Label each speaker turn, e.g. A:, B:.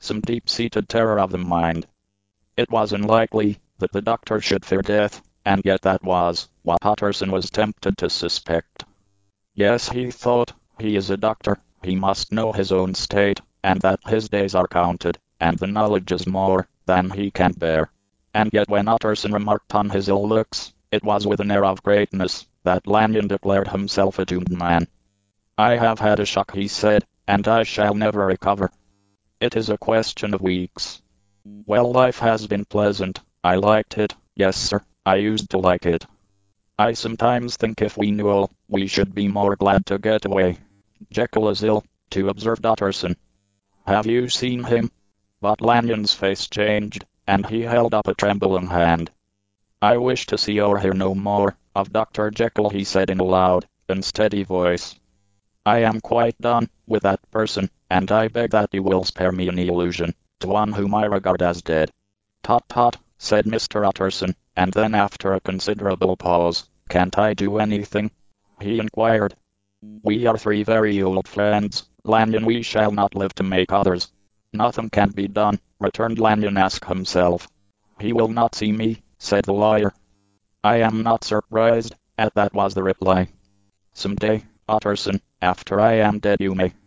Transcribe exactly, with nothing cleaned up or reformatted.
A: some deep-seated terror of the mind. It was unlikely that the doctor should fear death, and yet that was what Utterson was tempted to suspect. Yes, he thought, he is a doctor, he must know his own state, and that his days are counted, and the knowledge is more than he can bear. And yet when Utterson remarked on his ill looks, it was with an air of greatness that Lanyon declared himself a doomed man. "I have had a shock," he said, "and I shall never recover. It is a question of weeks. Well, life has been pleasant. I liked it, yes sir, I used to like it. I sometimes think if we knew all, we should be more glad to get away. Jekyll is ill, too," observed Utterson. "Have you seen him?" But Lanyon's face changed, and he held up a trembling hand. "I wish to see or hear no more of Doctor Jekyll," he said in a loud and steady voice. "I am quite done with that person, and I beg that you will spare me any allusion to one whom I regard as dead." "Tut tut," said Mister Utterson, and then after a considerable pause, "Can't I do anything?" he inquired. "We are three very old friends, Lanyon. We shall not live to make others." "Nothing can be done," returned Lanyon. "Ask himself." "He will not see me," said the lawyer. "I am not surprised at that," was the reply. "Some day, Utterson, after I am dead, you may